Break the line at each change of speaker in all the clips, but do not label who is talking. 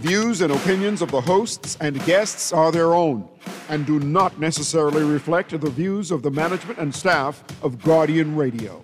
views and opinions of the hosts and guests are their own and do not necessarily reflect the views of the management and staff of Guardian Radio.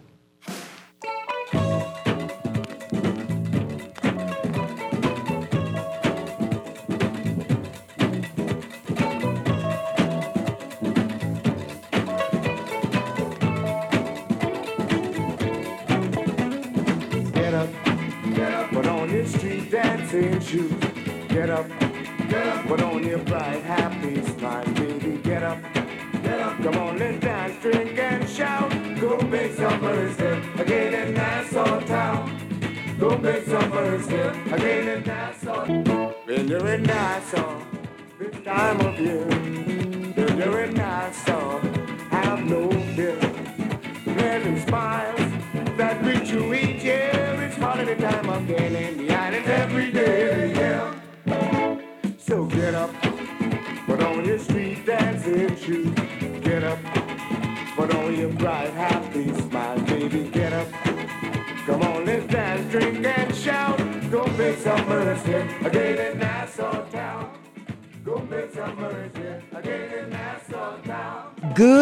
Shoes. Get up, put on your bright, happy smile, baby. Get up, come on, let's dance, drink and shout. Go make summer's here again in Nassau town. Go make summer's here again in Nassau. When you're in Nassau, this time of year, when you're in Nassau, have no fear. Pleasant smiles that greet you each year. It's holiday time again in the island every day, yeah. So get up, put on your street dancing shoes. Get up, put on your bright, happy smile, baby. Get up, come on, let's dance, drink and shout. Go make summer's here again in Nassau town. Go make summer's here again in Nassau town.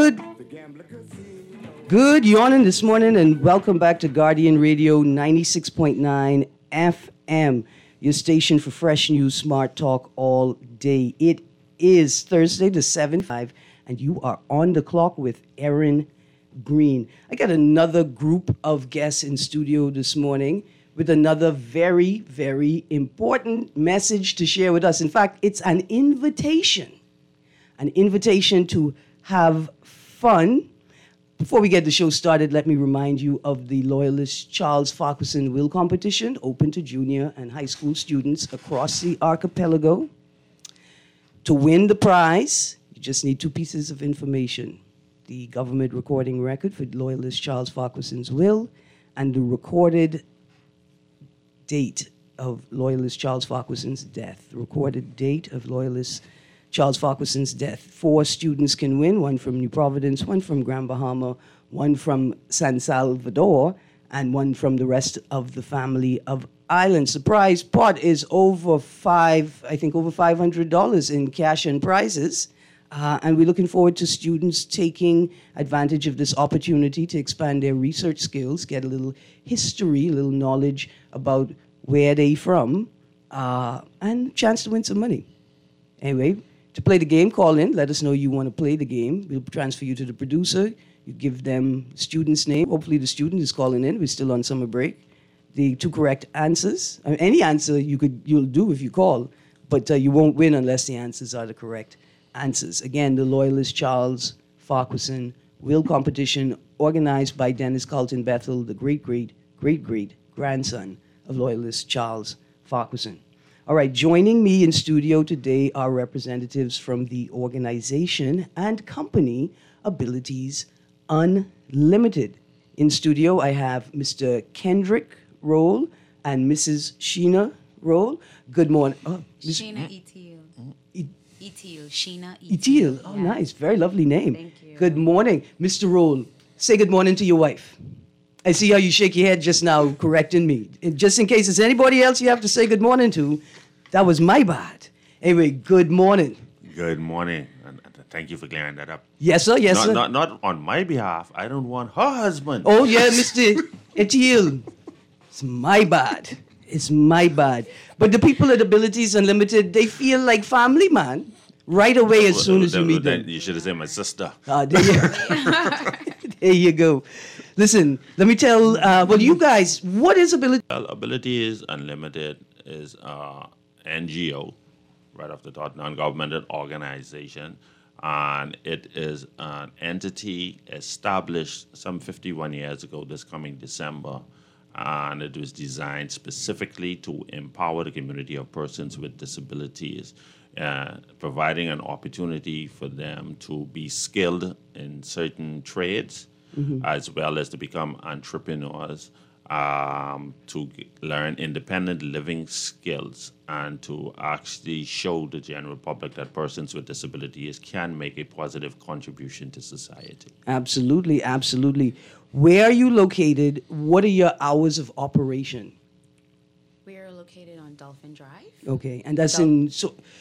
Good yawning this morning, and welcome back to Guardian Radio 96.9 FM, your station for fresh news, smart talk all day. It is Thursday, the 7th, and you are on the clock with Erin Green. I got another group of guests in studio this morning with another very, very important message to share with us. In fact, it's an invitation to have fun. Before we get the show started, let me remind you of the Loyalist Charles Farquharson Will Competition, open to junior and high school students across the archipelago. To win the prize, you just need two pieces of information: the government recording record for Loyalist Charles Farquharson's will and the recorded date of Loyalist Charles Farquharson's death. The recorded date of Loyalist Charles Farquharson's death. 4 students can win, one from New Providence, one from Grand Bahama, one from San Salvador, and one from the rest of the family of islands. The prize pot is over $500 in cash and prizes. And we're looking forward to students taking advantage of this opportunity to expand their research skills, get a little history, a little knowledge about where they're from, and a chance to win some money. Anyway, to play the game, call in. Let us know you want to play the game. We'll transfer you to the producer. You give them student's name. Hopefully the student is calling in. We're still on summer break. The 2 correct answers. I mean, any answer you'll do if you call, but you won't win unless the answers are the correct answers. Again, the Loyalist Charles Farquharson Will Competition, organized by Dennis Carlton Bethel, the great-great-great-grandson of Loyalist Charles Farquharson. All right, joining me in studio today are representatives from the organization and company Abilities Unlimited. In studio, I have Mr. Kendrick Roll and Mrs. Sheena Roll. Good morning.
Sheena Etiel. Sheena
Etiel. Oh, yeah. Nice. Very lovely name.
Thank you.
Good morning. Mr. Roll, say good morning to your wife. I see how you shake your head just now, correcting me. Just in case it's anybody else you have to say good morning to, that was my bad. Anyway, good morning.
Good morning, and thank you for clearing that up.
Yes, sir. Yes, sir.
Not on my behalf. I don't want her husband.
Oh, yeah, Mr. Etiel. It's my bad. It's my bad. But the people at Abilities Unlimited, they feel like family, man. Right away as soon as you meet them.
You should have said my sister.
There you go. Listen, let me tell, you guys, what is Ability?
Well, Abilities Unlimited is NGO, right off the top, non-governmental organization, and it is an entity established some 51 years ago, this coming December, and it was designed specifically to empower the community of persons with disabilities, providing an opportunity for them to be skilled in certain trades, as well as to become entrepreneurs, to learn independent living skills, and to actually show the general public that persons with disabilities can make a positive contribution to society.
Absolutely, absolutely. Where are you located? What are your hours of operation?
We're located on Dolphin Drive.
Okay, and that's in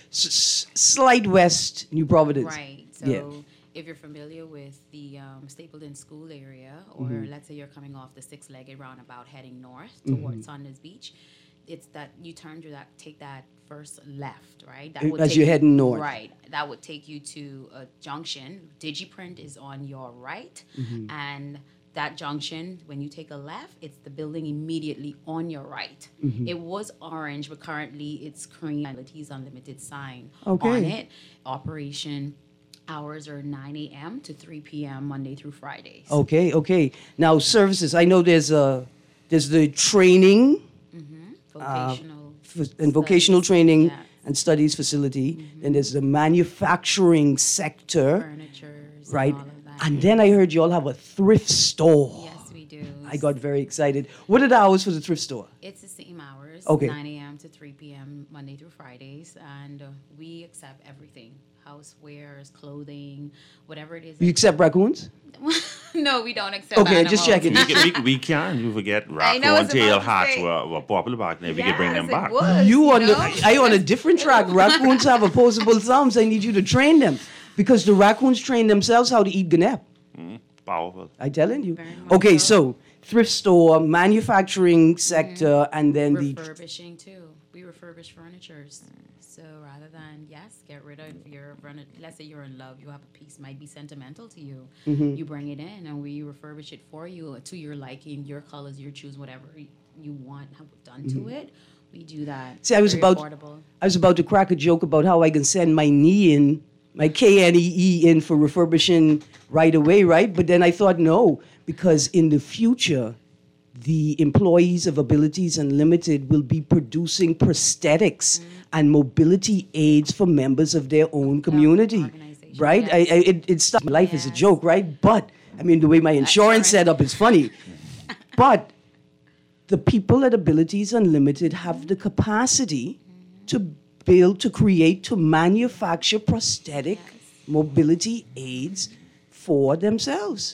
slight west, New Providence.
Right. So
Yeah.
if you're familiar with the Stapleton School area, or
Mm-hmm.
let's say you're coming off the six-legged roundabout heading north
Mm-hmm.
towards Saunders Beach, it's that you turn to that, take that first left, right? That
As you're heading north.
Right. That would take you to a junction. DigiPrint is on your right,
Mm-hmm.
and that junction, when you take a left, it's the building immediately on your right.
Mm-hmm.
It was orange, but currently it's cream. Abilities Unlimited sign
Okay.
on it. Operation hours are 9 a.m. to 3 p.m. Monday through Fridays.
Okay. Now services. I know there's the training
Vocational.
and vocational
studies,
training
yeah.
and studies facility. Then there's the manufacturing sector,
Furnitures.
right?
And all of that.
And then I heard you all have a thrift store.
Yes, we do.
I got very excited. What are the hours for the thrift store?
It's the same hours.
Okay.
9 a.m. to 3 p.m. Monday through Fridays, and we accept everything: housewares, clothing, whatever it is.
You accept raccoons?
No, we don't accept.
Okay,
animals.
just checking.
We can. You forget
I know, I
raccoon
was
tail
about to
hats
say.
were popular back then. We could bring them
Yes,
back.
it was,
You on
know?
I on a different track. Raccoons have opposable thumbs. I need you to train them because the raccoons train themselves how to eat ganap.
Powerful.
I telling you.
Very much
Okay,
so.
so thrift store, manufacturing sector, and then the
Refurbishing too. We refurbish furnitures. So rather than get rid of your let's say you're in love, you have a piece might be sentimental to you.
Mm-hmm.
You bring it in and we refurbish it for you to your liking, your colors, your choose, whatever you want have done to it. We do that.
Mm-hmm. See, I was
Very
about
affordable.
I was about to crack a joke about how I can send my knee in, my KNEE in for refurbishing right away, right? But then I thought no, because in the future, the employees of Abilities Unlimited will be producing prosthetics and mobility aids for members of their own community,
organization,
right?
yes.
It stuff. Life is a
Yes.
joke, right? But I mean, the way my insurance
right.
setup is funny, but the people at Abilities Unlimited have the capacity to build, to create, to manufacture prosthetic mobility aids for themselves.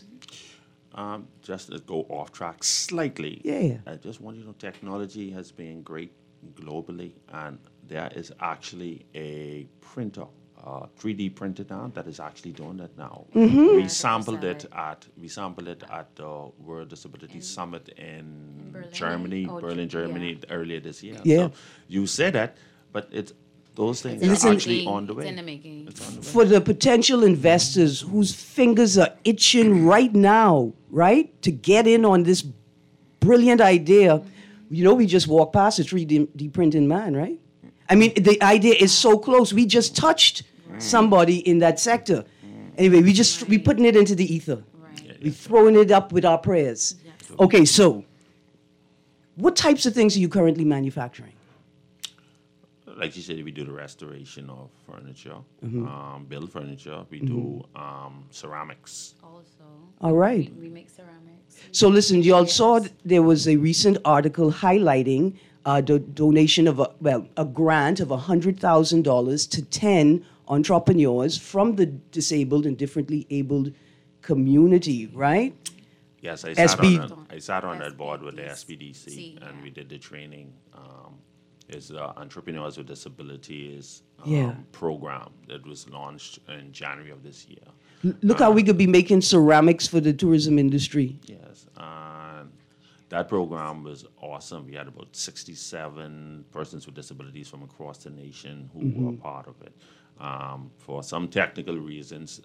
Just to go off track slightly.
Yeah.
I just want you to know technology has been great globally, and there is actually a printer, 3D printer now that is actually doing that now.
Mm-hmm.
We sampled it at the World Disability Summit in
Berlin?
Germany,
Oh,
Berlin,
yeah.
Germany, earlier this year.
Yeah.
So you say that, but those things
Listen-
are actually on the
It's
way.
in the making.
It's on the way.
For the potential investors whose fingers are itching right now, right, to get in on this brilliant idea, we just walked past a 3D printing man, right? I mean, the idea is so close. We just touched somebody in that sector. Anyway, we putting it into the ether.
Right.
We're throwing it up with our prayers. Okay, so what types of things are you currently manufacturing?
Like you said, we do the restoration of furniture,
Mm-hmm.
build furniture. We do ceramics.
Also,
All right.
we make ceramics.
So listen, you all saw there was a recent article highlighting the donation of a grant of $100,000 to 10 entrepreneurs from the disabled and differently abled community, right?
Yes,
SB.
I sat on that board with the
SBDC,
SBDC, and
yeah.
we did the training. It's Entrepreneurs with Disabilities
Yeah.
program that was launched in January of this year.
Look how we could be making ceramics for the tourism industry.
Yes, and that program was awesome. We had about 67 persons with disabilities from across the nation who were part of it. For some technical reasons,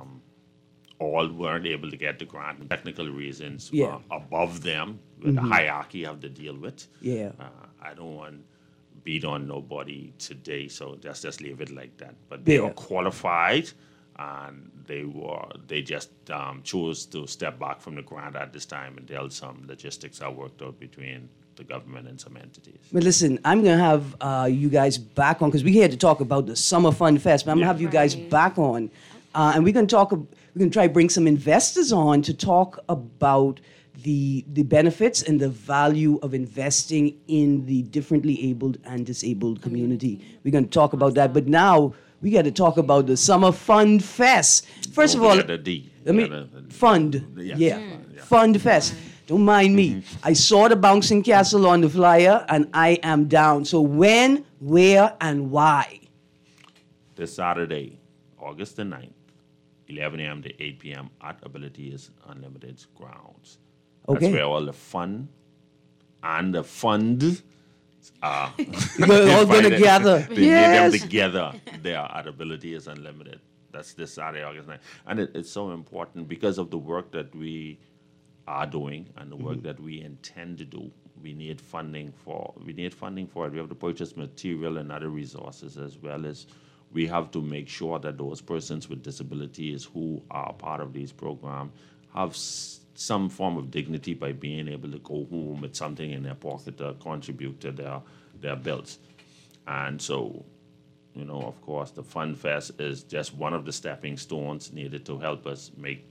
all weren't able to get the grant. Technical reasons
Yeah.
were above them, with the hierarchy you have to deal with.
Yeah.
I don't want to beat on nobody today, so just leave it like that. But they
Yeah.
were qualified, and they just chose to step back from the grant at this time until some logistics are worked out between the government and some entities.
But listen, I'm going to have you guys back on, because we're here to talk about the Summer Fun Fest, but I'm going to have you guys
Right.
back on. And we're going to try to bring some investors on to talk about the benefits and the value of investing in the differently abled and disabled community. We're going to talk about that. But now we got to talk about the Summer Fun Fest. First
Don't
of all,
forget the D.
let me fund.
Yeah.
Yeah.
Fund, yeah.
Fund Fest. Don't mind me. I saw the bouncing castle on the flyer, and I am down. So when, where, and why?
This Saturday, August the 9th, 11 a.m. to 8 p.m. at Ability is Unlimited's grounds.
Okay.
That's where all the fun and the fund are.
We're all going to
invited.
gather.
They need them together there at Ability is Unlimited. That's this Saturday, August 9th. And it's so important because of the work that we are doing and the work that we intend to do. We need funding for it. We have to purchase material and other resources, as well as we have to make sure that those persons with disabilities who are part of these programs have some form of dignity by being able to go home with something in their pocket to contribute to their bills. And so, of course, the Fun Fest is just one of the stepping stones needed to help us make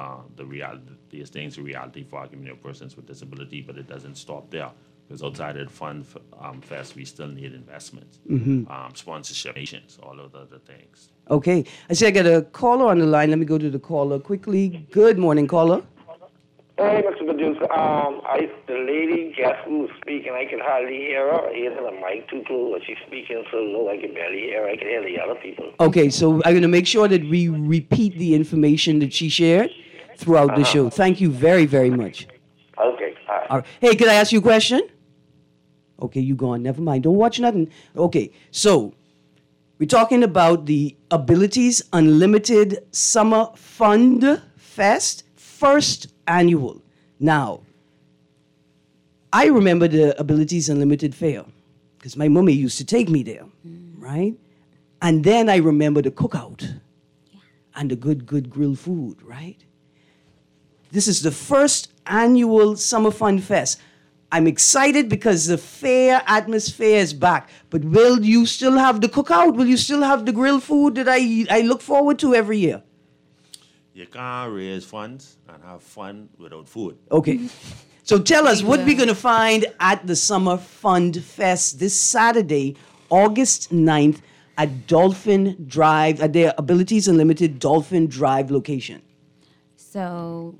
these things a reality for our community of persons with disability, but it doesn't stop there. Because outside of the Fun Fest, we still need investments, sponsorship, all of the other things.
Okay. I see I got a caller on the line. Let me go to the caller quickly. Good morning, caller.
Hey, Mr. Producer. The lady guest who was speaking, I could hardly hear her. Either the mic too close, or she's speaking so low I could barely hear her. I could hear the other people.
Okay, so I'm going to make sure that we repeat the information that she shared throughout the show. Thank you very, very much.
Okay, all right.
Hey, could I ask you a question? Okay, you gone. Never mind. Don't watch nothing. Okay, so we're talking about the Abilities Unlimited Summer Fund Fest, first annual. Now, I remember the Abilities Unlimited Fair because my mommy used to take me there, right? And then I remember the cookout and the good grilled food, right? This is the first annual Summer Fun Fest. I'm excited because the fair atmosphere is back. But will you still have the cookout? Will you still have the grilled food that I look forward to every year?
You can't raise funds and have fun without food.
Okay. So tell us, what we're going to find at the Summer Fund Fest this Saturday, August 9th, at Dolphin Drive, at their Abilities Unlimited Dolphin Drive location.
So,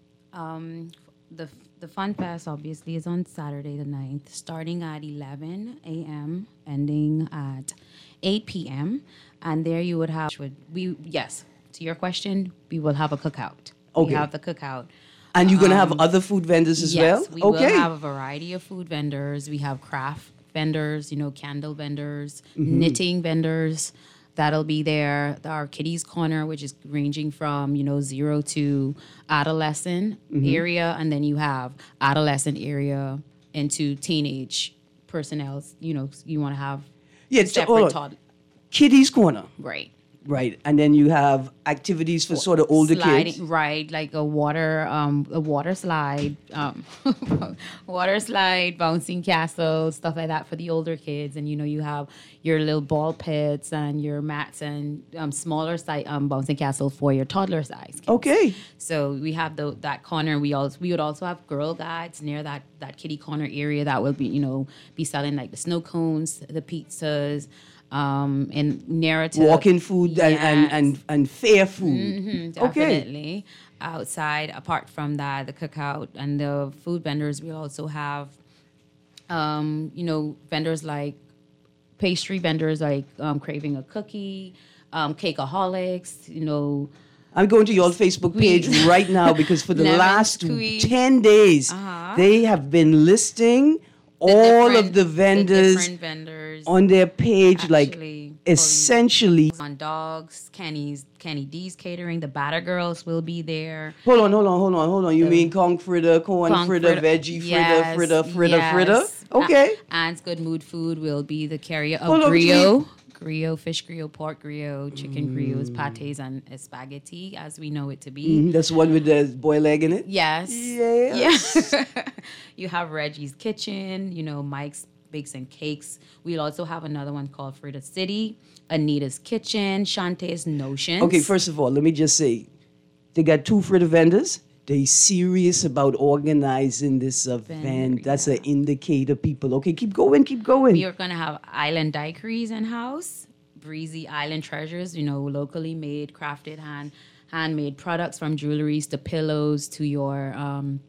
the Fun Fest obviously is on Saturday the 9th, starting at 11 a.m., ending at 8 p.m. And there you would have, to your question, we will have a cookout.
Okay.
We have the cookout.
And you're going to have other food vendors as well?
Yes, we will have a variety of food vendors. We have craft vendors, candle vendors, knitting vendors. That'll be there. Our Kiddies Corner, which is ranging from, 0 to adolescent area. And then you have adolescent area into teenage personnel. You want to have separate toddlers.
Kiddies Corner.
Right.
Right, and then you have activities for sort of older kids.
Right, like a water slide, water slide, bouncing castle, stuff like that for the older kids. And you have your little ball pits and your mats and smaller size bouncing castle for your toddler size kids.
Okay.
So we have that corner. We would also have Girl Guides near that kiddie corner area that will be selling like the snow cones, the pizzas. And narrative
walking food and fair food.
Definitely. Outside, apart from that, the cookout and the food vendors, we also have vendors like pastry vendors like Craving a Cookie, Cakeaholics,
I'm going to your Facebook page right now because for the last 10 days, they have been listing all of the vendors on their page, like essentially
on dogs. Kenny D's Catering, the Batter Girls will be there.
Hold on. You mean corn fritter, veggie fritter? Okay.
Anne's Good Mood Food will be the carrier of griot, fish griot, pork griot, chicken griots, pates, and spaghetti, as we know it to be.
That's the one with the boiled egg in it?
Yes. Yeah. You have Reggie's Kitchen, Mike's Bakes and Cakes. We'll also have another one called Frida City, Anita's Kitchen, Shantae's Notions.
Okay, first of all, let me just say, they got 2 fritter vendors. They serious about organizing this event. That's an indicator, people. Okay, keep going.
We are going to have Island Daiquiris in-house, Breezy Island Treasures, locally made, crafted, handmade products from jewelries to pillows to your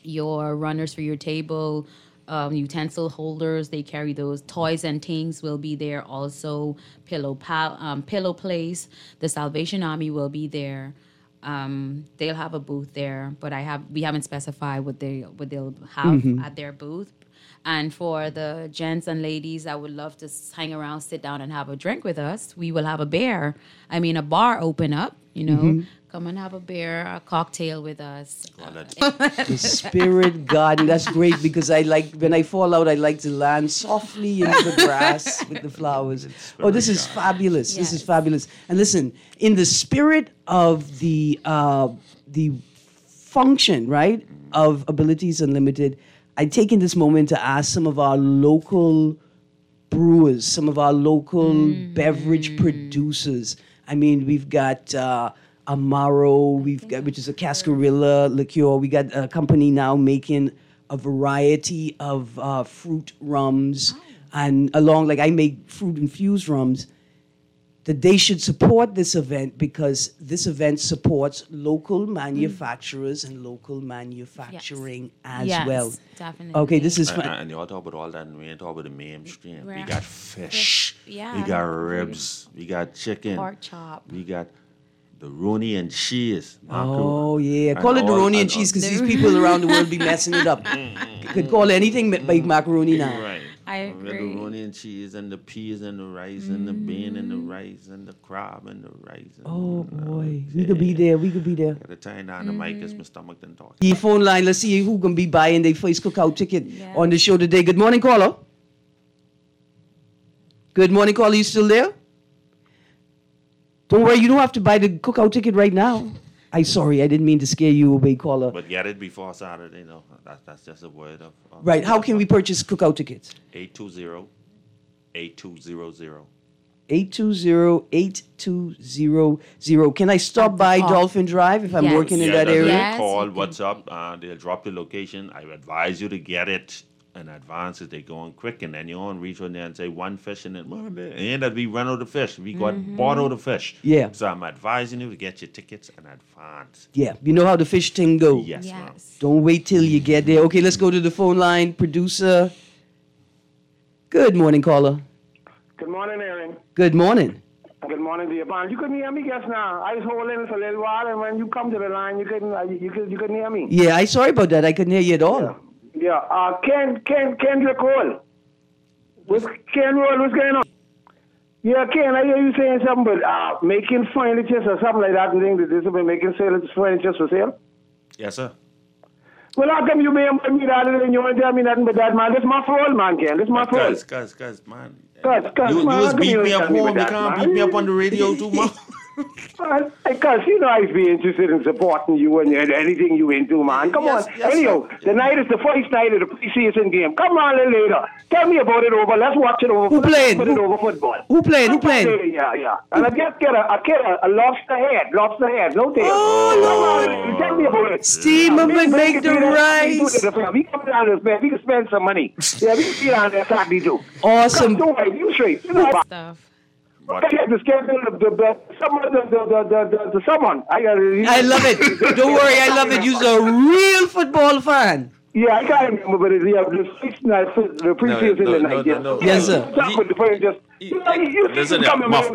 your runners for your table, utensil holders. They carry those. Toys and things will be there also. Pillow place. The Salvation Army will be there. They'll have a booth there, but we haven't specified what they'll have at their booth. And for the gents and ladies that would love to hang around, sit down, and have a drink with us, we will have a bar open up, Come and have a beer, a cocktail with us.
The Spirit Garden. That's great because when I fall out, I like to land softly into the grass with the flowers. Oh, this is fabulous.
Yes.
This is fabulous. And listen, in the spirit of the function, right, of Abilities Unlimited, I taken this moment to ask some of our local brewers, some of our local beverage producers. I mean, we've got Amaro, which is a Cascarilla liqueur. We got a company now making a variety of fruit rums, and I make fruit infused rums. That they should support this event because this event supports local manufacturers and local manufacturing as well.
Definitely.
Okay, this is fun.
And you all talk about all that, and we ain't talk about the mainstream.
Right.
We got fish.
Yeah.
We got ribs. We got chicken.
Pork chop.
We got the roni and cheese.
Oh, yeah. Call it the roni and cheese because these people around the world be messing it up. You could call anything by macaroni now.
Right.
I
We got the
agree.
roni and cheese and the peas and the rice and the bean and the rice and the crab and the rice. And
Oh, boy. We could be there. We could be there.
At the time down the mic is my stomach didn't talk.
The phone line. Let's see who can be buying their first cookout ticket
Yeah.
on the show today. Good morning, caller. Good morning, caller. You still there? Don't worry. You don't have to buy the cookout ticket right now. Sorry. I didn't mean to scare you away, caller.
But get it before Saturday, no. That's just a word of
Right. How can we purchase cookout tickets?
820-8200.
820-8200. Can I stop by Dolphin Drive if I'm
Yes.
working in
Yeah,
that
that's it.
area?
Yes,
Call,
you can.
what's up? They'll drop the location. I advise you to get it in advance if they're going quick, and then you on reach on there and say one fish, and then and that we run out of fish. We got bought out of fish.
Yeah.
So I'm advising you to get your tickets in advance.
Yeah. You know how the fish thing go.
Yes, ma'am.
Yes.
Don't wait till you get there. Okay, let's go to the phone line. Producer. Good morning, caller.
Good morning, Aaron.
Good morning.
Good morning to you, man. You couldn't hear me just now. I was holding for a little while, and when you come to the line, you couldn't hear me.
Yeah, I'm sorry about that. I couldn't hear you at all.
Yeah. Kendrick Roll. What's Ken Roll? What's going on? Yeah, Ken, I hear you saying something about making furniture or something like that. And think that this have been making furniture for sale.
Yes, sir.
Well, how come you may have me that and you won't tell me nothing but that, man? This is my fault, man, Ken. This is my fault.
Cuz, man.
Cuz,
You
man,
was
how come
beat
you
me
don't
up
tell
home.
about
You
that,
can't
man?
beat me up on the radio too much.
Because I'd be interested in supporting you and anything you into, man. Come
Yes,
on.
yes,
Anyhow,
sir.
the night is the first night of the preseason game. Come on a little later. Tell me about it over. Let's watch it over.
Who playing?
Put it over football.
Who playing? Who
Come on
playing?
later, Yeah. And I just get a lobster head. Lobster head. No tail.
Oh,
Come on, tell me about it.
Steam up and make the rice.
We come down there, man. We can spend some money. Yeah, we can see down there Saturday too.
Awesome.
Don't worry. You straight. You know about
Stuff.
What?
the schedule of the someone.
I love it. Don't worry, I love it. You're a real football fan.
Yeah, I can't remember, but it's the sixth night, the preseason
No,
night.
no.
Yes, sir.
Listen,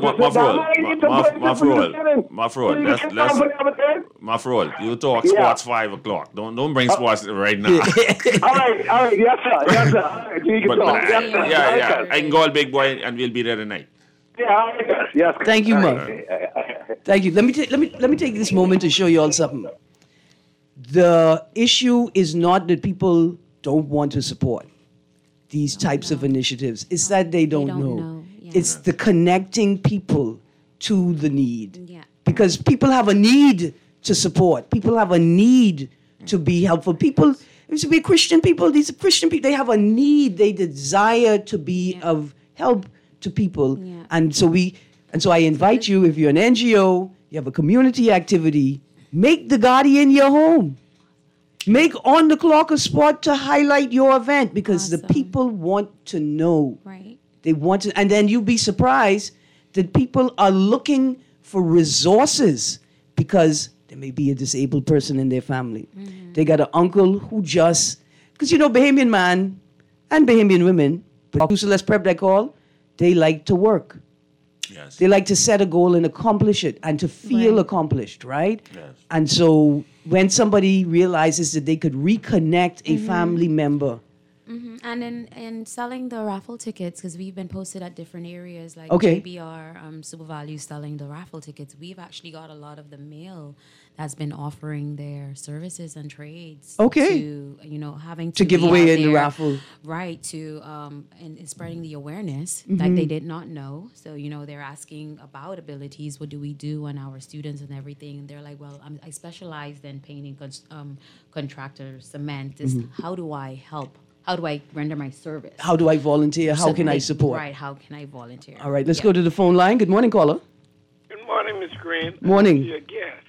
Mafrol, you talk sports 5 o'clock. Don't bring sports right now.
All right, yes, sir. All right, you can
But
talk. Yes, sir.
yeah. I can call Big Boy and we'll be there tonight.
Yeah, all right, yes.
Thank you,
All
Muff.
right.
Thank you. Let me take this moment to show you all something. The issue is not that people don't want to support these types of initiatives. It's that they don't know.
Yeah.
It's the connecting people to the need.
Yeah.
Because people have a need to support. People have a need to be helpful. People, these are Christian people. These are Christian people. They have a need. They desire to be of help to people.
Yeah.
And so I invite you, if you're an NGO, you have a community activity, make the Guardian your home. Make On the Clock a spot to highlight your event because the
Awesome.
people want to know.
Right.
They want to, and then you'll be surprised that people are looking for resources because There may be a disabled person in their family. They got an uncle who just, because Bahamian man and Bahamian women, producer less prep they call, they like to work.
Yes.
They like to set a goal and accomplish it and to feel
Right.
accomplished, right?
Yes.
And so when somebody realizes that they could reconnect a family member.
And in selling the raffle tickets, because we've been posted at different areas, like
Okay.
JBR, Super Value selling the raffle tickets, we've actually got a lot of the mail that's been offering their services and trades.
Okay.
To, having
To give
be
away
out
in the
there,
raffle.
Right, to, and spreading the awareness
Mm-hmm.
that they did not know. So, they're asking about abilities, what do we do on our students and everything. And they're like, well, I specialized in painting, contractors, cement. How do I help? How do I render my service?
How do I volunteer? How
So
can I
they-
support?
Right, how can I volunteer?
All right, let's go to the phone line. Good morning, caller.
Good morning, Miss Green.
Morning.
Your guest.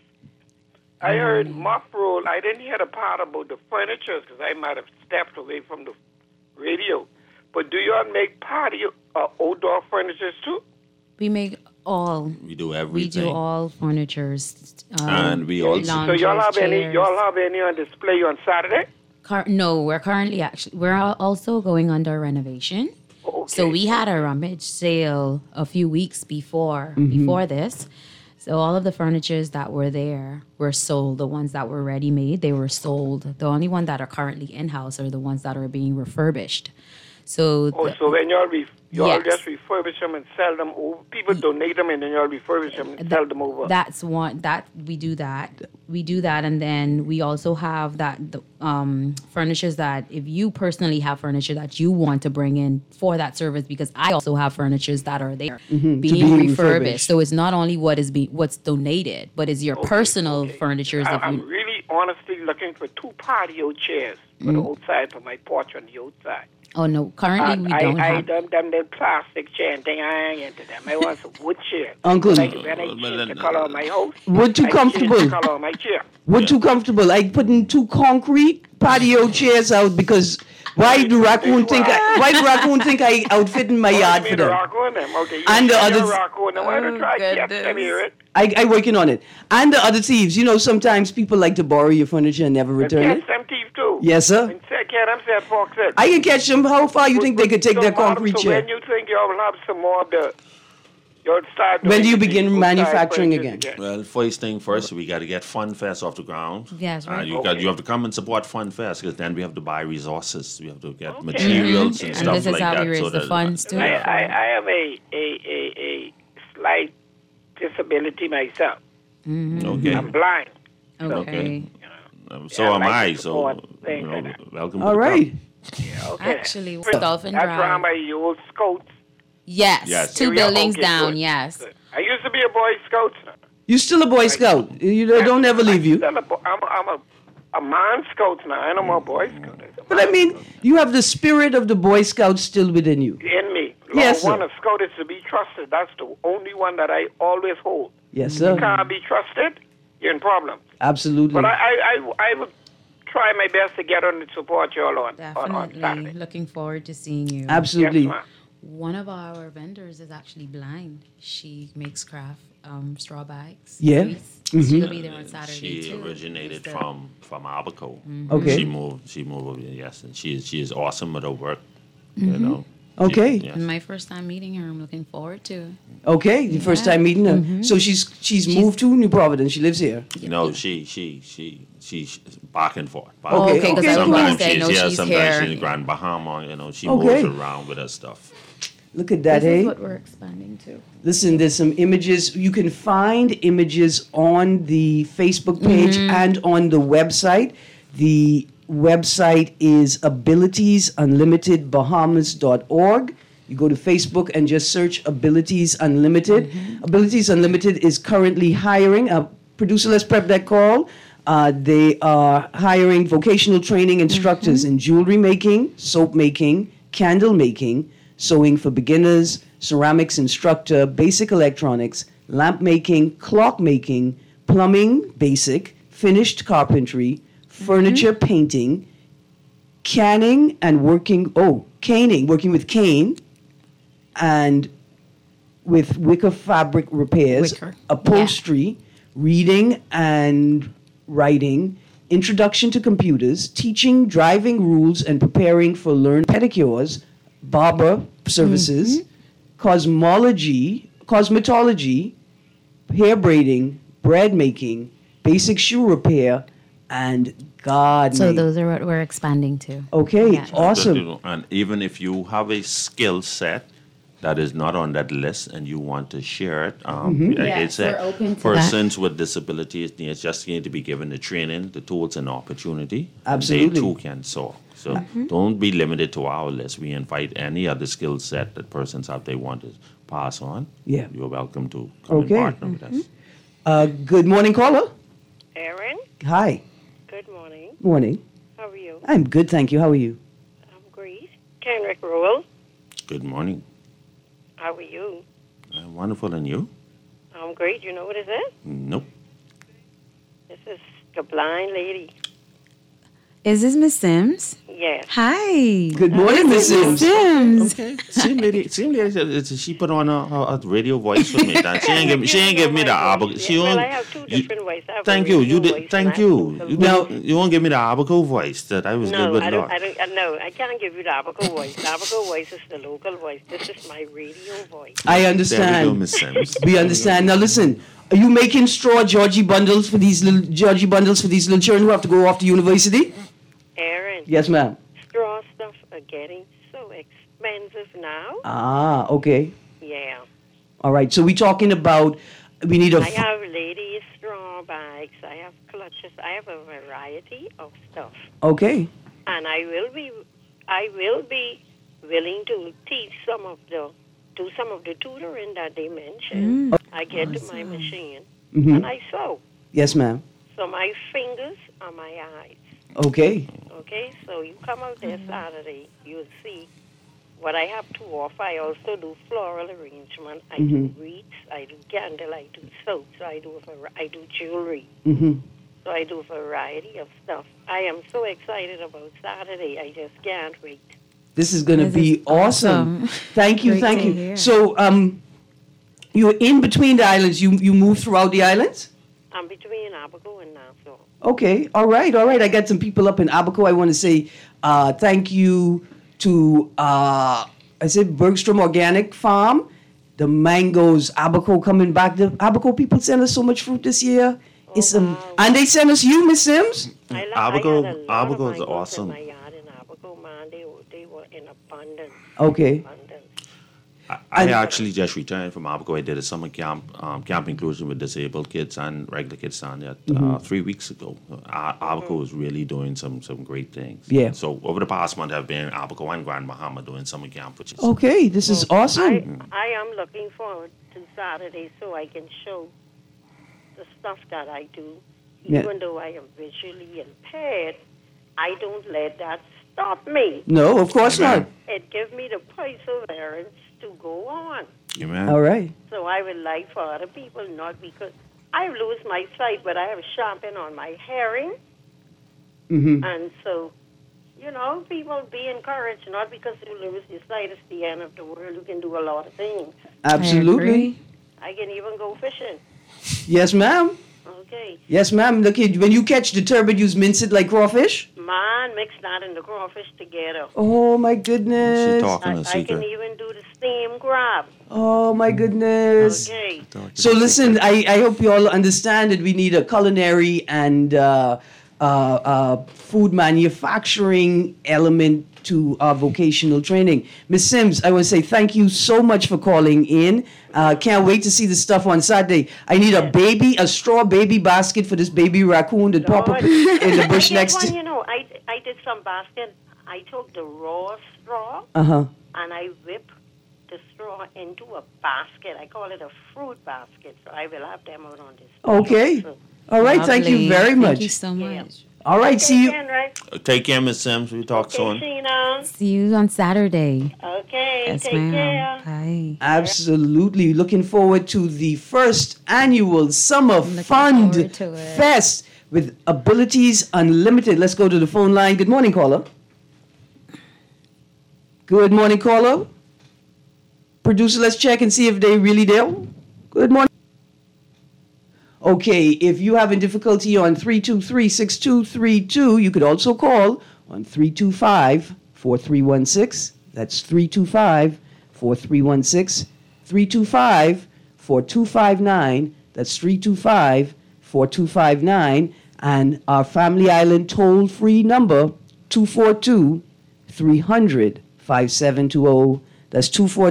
I heard Muff Roll. I didn't hear the part about the furniture because I might have stepped away from the radio. But do y'all make patio outdoor furniture too?
We make all.
We do
We
everything.
do all furnitures.
And we also-
So
lounges,
y'all have any?
chairs.
Y'all have any on display on Saturday?
No, we're currently we're also going under renovation.
Okay.
So we had a rummage sale a few weeks before this. So all of the furnitures that were there were sold. The ones that were ready made, they were sold. The only ones that are currently in house are the ones that are being refurbished. So
Oh, so when y'all
Yes.
just refurbish them and sell them over. People donate them and then y'all refurbish them and sell them over.
That's one that we do that. We do that, and then we also have furnitures that if you personally have furniture that you want to bring in for that service, because I also have furnitures that are there being
being
refurbished.
refurbished.
So it's not only what's donated, but it's your personal furnitures. If
I'm
you
really honestly looking for 2 patio chairs for the outside, for my porch on the outside.
oh no, currently we don't
I
have.
them plastic chair and thing. I ain't into them. I want some wood chair.
Uncle.
Like when I change the color of my house.
Wood too
I change
comfortable.
the color of my chair.
We're too comfortable. Like putting 2 concrete patio chairs out because why do raccoon think I outfit in my yard for
the
them?
raccoon them. Okay, you
And the
see
others-
the raccoon. I want to try to get them here.
I working on it. And the other thieves, sometimes people like to borrow your furniture and never return
Catch
it.
them thief too.
Yes, sir.
And say, catch them, say, Fox said.
I can catch them. How far you think they could take
So,
their
madam,
concrete
so
chair?
when you think you'll have some more of the, you'll start
When do you
doing
begin
the
manufacturing
furniture
again?
Well, first thing first, we got to get Fun Fest off the ground.
Yes, right.
You have to come and support Fun Fest because then we have to buy resources. We have to get materials and
And
stuff
this is
like
how
that.
we raise the funds too.
I have a slight disability myself.
Okay.
I'm blind.
Okay.
So
Yeah,
am
like
I.
the
So,
support thing like that.
welcome.
All
to the
right.
Okay.
Actually, Dolphin
That's
Drive.
run by the old scouts.
Yes,
Yes.
2
Yeah,
buildings
okay,
down.
good.
Yes.
Good. I used to be a Boy Scout.
You still a Boy Scout. They don't never leave you.
I'm a man Scout now. I know more Boy Scout.
But I mean, you have the spirit of the Boy Scout still within you.
In me.
Yes,
One,
sir.
a Scout is to be trusted. That's the only one that I always hold.
Yes,
You
sir.
can't be trusted, you're in problem.
Absolutely.
But I would try my best to get on and support you all on
Definitely.
Saturday.
Looking forward to seeing you.
Absolutely.
Yes, ma'am.
One of our vendors is actually blind. She makes craft straw bags.
Yeah.
wreaths. She'll be there on
top.
Saturday
She
too.
originated
Just to-
from Abaco.
Okay.
She moved over here, yes, and she is awesome with her work. You know.
Okay.
Yes.
And my first time meeting her, I'm looking forward to.
Okay, the first time meeting her. So she's moved to New Providence. She lives here.
No, she's back and forth. Back
Okay,
and forth.
okay. 'cause I
Sometimes
said,
she's
no,
here,
she's
sometimes
here.
she's in Grand Bahama. She
Okay.
moves around with her stuff.
Look at that,
This
hey?
is what we're expanding to.
Listen, there's some images. You can find images on the Facebook page and on the website. The website is abilitiesunlimitedbahamas.org. You go to Facebook and just search Abilities Unlimited. Abilities Unlimited is currently hiring. Producer, let's prep that call. They are hiring vocational training instructors in jewelry making, soap making, candle making, sewing for beginners, ceramics instructor, basic electronics, lamp making, clock making, plumbing, basic, finished carpentry, furniture painting, caning and caning, working with cane, and with wicker fabric repairs,
Wicker,
upholstery, reading and writing, introduction to computers, teaching driving rules and preparing for learn pedicures, barber services, cosmetology, hair braiding, bread making, basic shoe repair, and gardening.
So those are what we're expanding to.
Okay,
Yeah.
awesome.
And even if you have a skill set that is not on that list and you want to share it, like I
Yes,
said,
we're open to
persons with disabilities just need to be given the training, the tools, and opportunity. and
Absolutely.
They too can soar. So don't be limited to our list. We invite any other skill set that persons have they want to pass on.
Yeah.
You're welcome to come
Okay.
and partner with us.
Good morning, caller.
Aaron,
Hi.
good morning.
Morning.
How are you?
I'm good, thank you. How are you?
I'm great. Kenrick Rowell,
Good morning.
how are you?
Wonderful, and you?
I'm great. You know what it is?
Nope.
This is the blind lady.
Is this Miss Sims?
Yes.
Hi.
Good morning, Miss Sims.
Sims.
Okay. Same lady. She put on a radio voice for me. She ain't give me the abaco. She
Well,
won't.
I have two different voices. I have a
Thank you.
radio
You
voice
did.
and
Thank
I have a
you.
vocal
You,
voice.
Now-
didn't- you won't give me the abaco voice that I was good
No,
with.
I
Lord.
don't. No, I can't give you the Abaco voice. The Abaco voice is the local voice. This is my radio voice.
I
There we go,
understand.
Miss Sims.
We understand. Now listen, are you making straw Georgie bundles for these little children who have to go off to university?
Aaron,
Yes, ma'am.
straw stuff are getting so expensive now.
Ah, okay.
Yeah.
All right. So we're talking about we need a
I have ladies' straw bags. I have clutches. I have a variety of stuff,
okay.
and I will be willing to teach do some of the tutoring that they mentioned. I get to my machine and I sew.
Yes, ma'am.
So my fingers are my eyes.
Okay.
Okay, so you come out there Saturday, you'll see what I have to offer. I also do floral arrangement. I do wreaths. I do candle. I do soaps. I do jewelry. So I do a variety of stuff. I am so excited about Saturday. I just can't wait.
This is going to
This
be
is
awesome.
awesome.
Thank you.
Great
Thank
to
you.
hear.
So you're in between the islands. You move throughout the islands.
I'm between Abaco and Nassau.
Okay, all right. I got some people up in Abaco. I want to say thank you to I said Bergstrom Organic Farm, the mangoes, Abaco coming back. The Abaco people send us so much fruit this year. It's
wow.
and they send us you, Miss Sims.
Abaco-
I had a lot
Abaco
of
is
mangoes
awesome.
in my yard in Abaco, man. They were in abundance.
Okay,
I actually just returned from Abaco. I did a summer camp inclusion with disabled kids and regular kids down there 3 weeks ago. Abaco is really doing some great things.
Yeah.
So over the past month, I've been in Abaco and Grand Bahama doing summer camp, which is
okay. This is awesome.
I am looking forward to Saturday so I can show the stuff that I do.
Yeah.
Even though I am visually impaired, I don't let that stop me.
No, of course not.
It gives me the perseverance to go on.
Amen.
All right.
So I would like for other people, not because I lose my sight, but I have sharpened on my hearing. And so, people be encouraged, not because you lose your sight, it's the end of the world. You can do a lot of things.
Absolutely.
I can even go fishing.
Yes, ma'am.
Okay.
Yes, ma'am. Look, when you catch the turbot, you mince it like crawfish.
Man, mix that and the crawfish together.
Oh my
She
goodness.
talking a
I
secret.
can even do the steam crab.
Oh my goodness.
Okay.
So listen, I hope you all understand that we need a culinary and food manufacturing element to our vocational training. Ms. Sims, I want to say thank you so much for calling in. Can't wait to see the stuff on Saturday. I need a straw baby basket for this baby raccoon that pop up in the bush next to.
I did some basket. I took the raw straw
Uh-huh.
and I whipped the straw into a basket. I call it a fruit basket. So I will have them out on this.
Okay.
So,
All right, thank you
Lovely.
very much.
Thank you so
Yeah.
much.
All right, see you.
Again, right?
Take care, Miss Sims. We talk
Okay,
soon.
Sheena.
See you on Saturday.
Okay,
Yes,
take
ma'am.
care.
Bye.
Absolutely. Looking forward to the first annual Summer
Looking
Fund
forward to it.
Fest with Abilities Unlimited. Let's go to the phone line. Good morning, caller. Good morning, caller. Producer, let's check and see if they really there. Good morning. Okay, if you having difficulty on 323-6232, you could also call on 325-4316. That's 325-4316. 325-4259. That's 325-4259. And our Family Island toll-free number, 242-300-5720. That's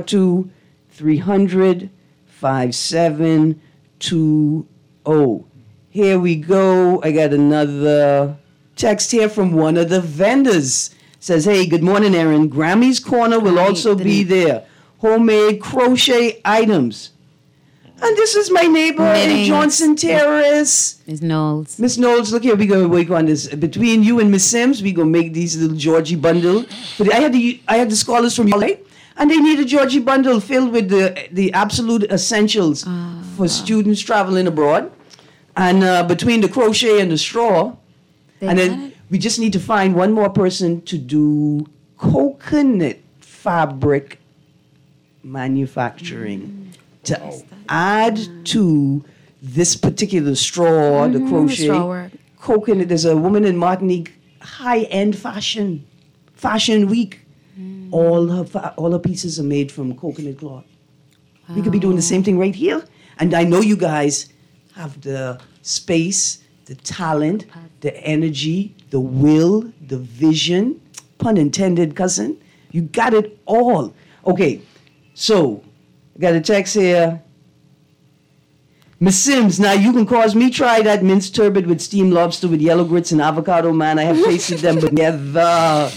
242-300-5720. Here we go. I got another text here from one of the vendors. Says, hey, good morning, Aaron. Grammy's Corner will also be there. Homemade crochet items. And this is my neighbor in Johnson Terrace.
Miss Knowles.
Miss Knowles, look here, we're going to work on this. Between you and Miss Sims, we're going to make these little Georgie bundle. But I had the scholars from LA, and they need a Georgie bundle filled with the absolute essentials for students traveling abroad. And between the crochet and the straw, we just need to find one more person to do coconut fabric manufacturing to add to this particular straw, the crochet.
Straw work.
Coconut. There's a woman in Martinique, high-end fashion week. All her pieces are made from coconut cloth. Wow. We could be doing the same thing right here. And I know you guys have the space, the talent, the energy, the will, the vision. Pun intended, cousin. You got it all. Okay, so I got a text here. Miss Sims, now you can cause me try that minced turbot with steamed lobster with yellow grits and avocado, man. I have tasted them, but never.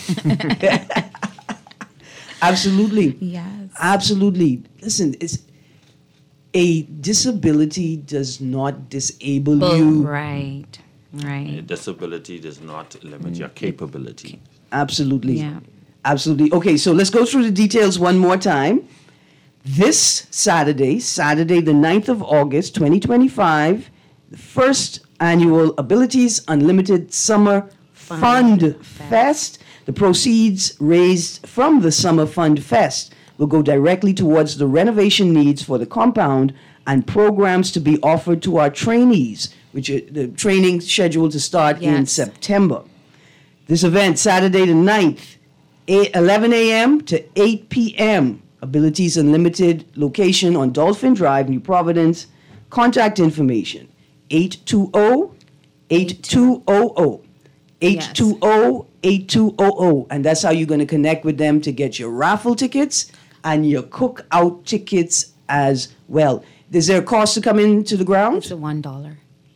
Absolutely.
Yes.
Absolutely. Listen, a disability does not disable you.
Right.
A disability does not limit your capability.
Absolutely.
Yeah.
Absolutely. Okay, so let's go through the details one more time. This Saturday, the 9th of August, 2025, the first annual Abilities Unlimited Summer Fund Fest. The proceeds raised from the Summer Fund Fest will go directly towards the renovation needs for the compound and programs to be offered to our trainees, which are the training scheduled to start in September. This event, Saturday the 9th, 11 a.m. to 8 p.m., Abilities Unlimited, location on Dolphin Drive, New Providence. Contact information, 820-8200. 820-8200. And that's how you're going to connect with them to get your raffle tickets and your cookout tickets as well. Is there a cost to come into the ground?
It's a $1.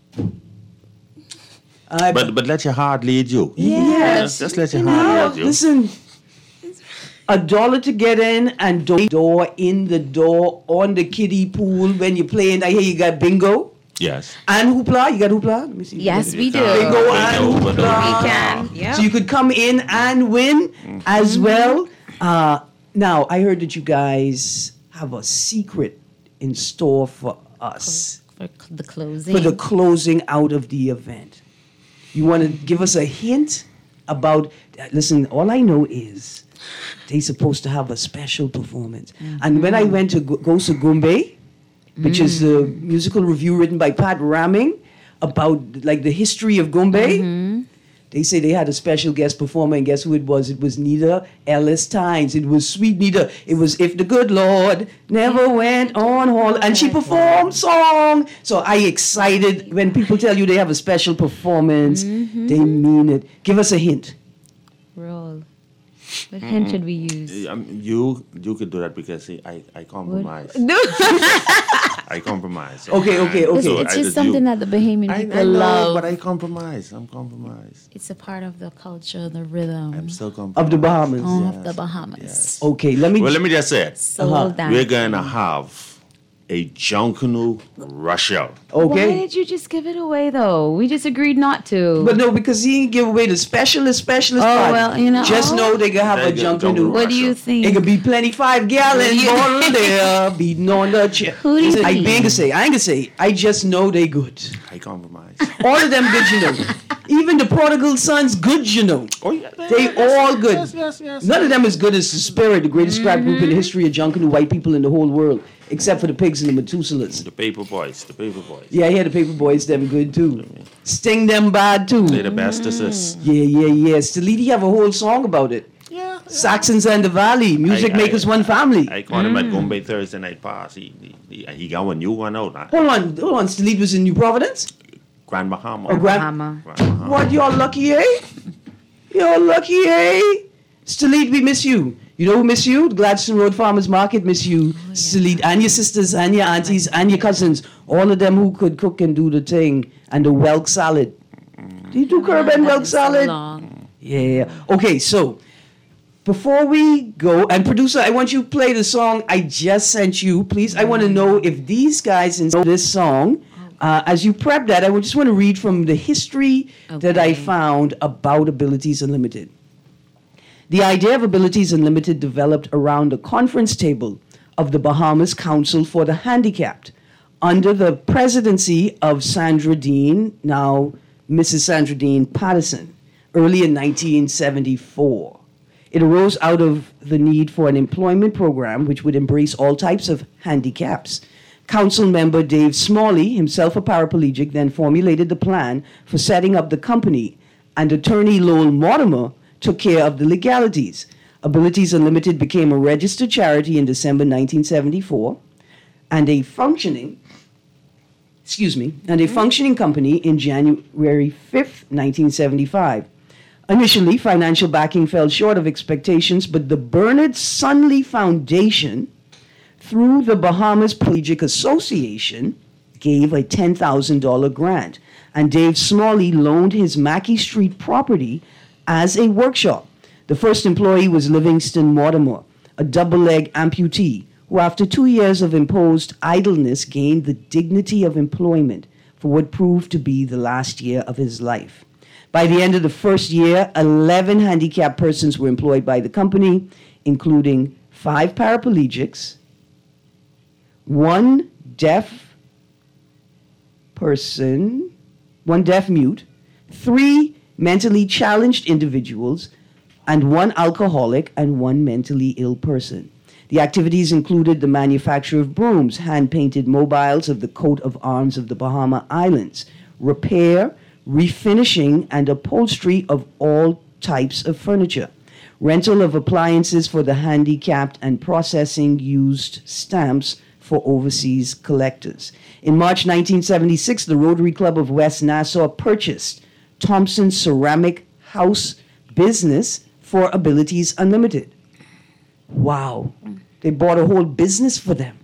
But let your heart lead you.
Yes.
Just let your heart lead you.
Listen, $1 to get in and door in the door on the kiddie pool when you're playing. I hear you got bingo.
Yes.
And hoopla. You got hoopla? Let me see.
Yes, we do.
Bingo and hoopla.
We can. Yep.
So you could come in and win as well. Now, I heard that you guys have a secret in store for us.
For the closing.
For the closing out of the event. You want to give us a hint about, listen, all I know is they're supposed to have a special performance. Mm-hmm. And when I went to Gosa Gumbe, which is a musical review written by Pat Ramming about like the history of Gombe, they say they had a special guest performer, and guess who it was? It was Nita Ellis Tynes. It was sweet Nita. It was If the Good Lord Never Went on Hold. And she performed song. So I excited when people tell you they have a special performance, they mean it. Give us a hint.
Roll. What hint should we use?
You could do that because see, I compromise. I compromise.
Okay.
It's just something that the Bahamian people love.
But I compromise. I'm compromised.
It's a part of the culture, the rhythm.
I'm still compromised.
Of the Bahamas.
Of the Bahamas.
Yes.
Okay, let me
just say it.
Soul dance.
We're going to have a Junkanoo Russia.
Okay.
Why did you just give it away, though? We just agreed not to.
But no, because he didn't give away the specialist part.
Well, you know.
Just know they gonna have a Junkanoo.
What do you think?
It could be plenty 5-gallon bottle there, beating on the chair.
Who do you think?
I ain't gonna say. I just know they good.
I compromise.
All of them good, you know. Even the prodigal sons, good, you know.
Oh, yeah.
They all good.
Yes.
None of them as good as the Spirit, the greatest scrap group in the history of Junkanoo white people in the whole world, except for the pigs and the Methuselahs.
The Paper Boys.
Yeah, yeah, the Paper Boys, them good too. Sting them bad too.
They're the bestest.
Yeah. Stiliti have a whole song about it.
Yeah.
Saxons and the Valley, music
I-
makers one family.
I caught him at Gombe Thursday night pass. He got one new one out.
Hold on. Stiliti was in New Providence?
Grand Bahama.
Oh,
Bahama.
Grand Bahama.
What, y'all lucky, eh? Y'all lucky, eh? Stiliti, we miss you. You know who miss you? The Gladstone Road Farmers Market miss you. Stiliti, and your sisters, and your aunties, and your cousins. All of them who could cook and do the thing. And the Welk salad. Do you do curb and Welk salad? Yeah. Okay, so before we go, and producer, I want you to play the song I just sent you, please. I want to know if these guys in this song, as you prep that, I just want to read from the history that I found about Abilities Unlimited. The idea of Abilities Unlimited developed around the conference table of the Bahamas Council for the Handicapped under the presidency of Sandra Dean, now Mrs. Sandra Dean Patterson, early in 1974. It arose out of the need for an employment program which would embrace all types of handicaps. Council member Dave Smalley, himself a paraplegic, then formulated the plan for setting up the company, and attorney Lowell Mortimer took care of the legalities. Abilities Unlimited became a registered charity in December 1974, and a functioning company in January 5th, 1975. Initially, financial backing fell short of expectations, but the Bernard Sunley Foundation, through the Bahamas Paraplegic Association, gave a $10,000 grant, and Dave Smalley loaned his Mackey Street property as a workshop. The first employee was Livingston Mortimer, a double-leg amputee, who after 2 years of imposed idleness gained the dignity of employment for what proved to be the last year of his life. By the end of the first year, 11 handicapped persons were employed by the company, including 5 paraplegics, 1 deaf person, 1 deaf mute, 3 mentally challenged individuals, and 1 alcoholic and 1 mentally ill person. The activities included the manufacture of brooms, hand-painted mobiles of the coat of arms of the Bahama Islands, repair, refinishing, and upholstery of all types of furniture, rental of appliances for the handicapped, and processing used stamps for overseas collectors. In March 1976, the Rotary Club of West Nassau purchased Thompson Ceramic House business for Abilities Unlimited. Wow. They bought a whole business for them.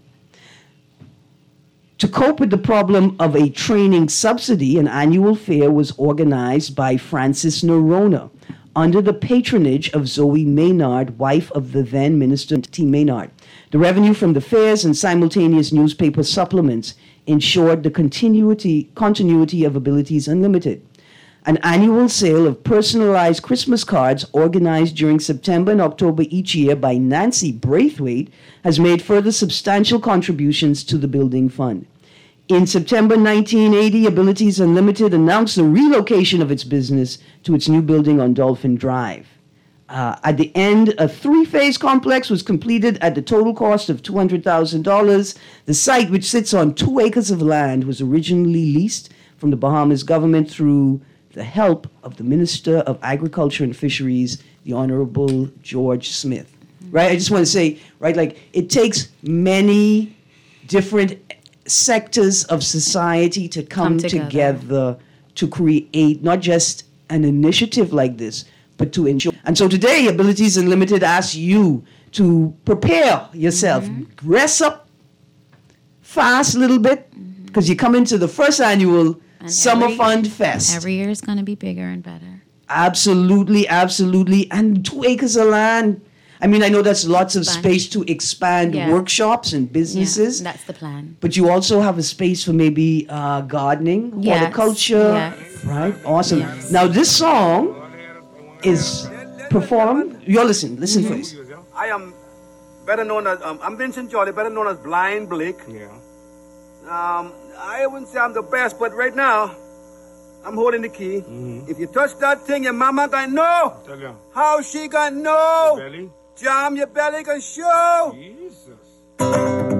To cope with the problem of a training subsidy, an annual fair was organized by Francis Norona under the patronage of Zoe Maynard, wife of the then Minister T. Maynard. The revenue from the fairs and simultaneous newspaper supplements ensured the continuity of Abilities Unlimited. An annual sale of personalized Christmas cards organized during September and October each year by Nancy Braithwaite has made further substantial contributions to the building fund. In September 1980, Abilities Unlimited announced the relocation of its business to its new building on Dolphin Drive. At the end, a 3-phase complex was completed at the total cost of $200,000. The site, which sits on 2 acres of land, was originally leased from the Bahamas government through the help of the Minister of Agriculture and Fisheries, the Honorable George Smith. Right? I just want to say, right, like it takes many different sectors of society to come together to create not just an initiative like this, but to ensure. And so today, Abilities Unlimited asks you to prepare yourself, rest up, fast a little bit, because you come into the first annual Summer Fund Fest.
Every year is going to be bigger and better.
Absolutely. And 2 acres of land. I mean, I know that's lots of space to expand workshops and businesses.
Yeah, that's the plan.
But you also have a space for maybe gardening, horticulture. Right? Awesome. Yes. Now, this song is performed. You're listening. Listen first.
I am better known as, I'm Vincent Jolly, better known as Blind Blake. Yeah. I wouldn't say I'm the best, but right now, I'm holding the key. If you touch that thing, your mama gonna know.
Tell you.
How she gonna know?
Belly.
Jam your belly gonna show.
Jesus.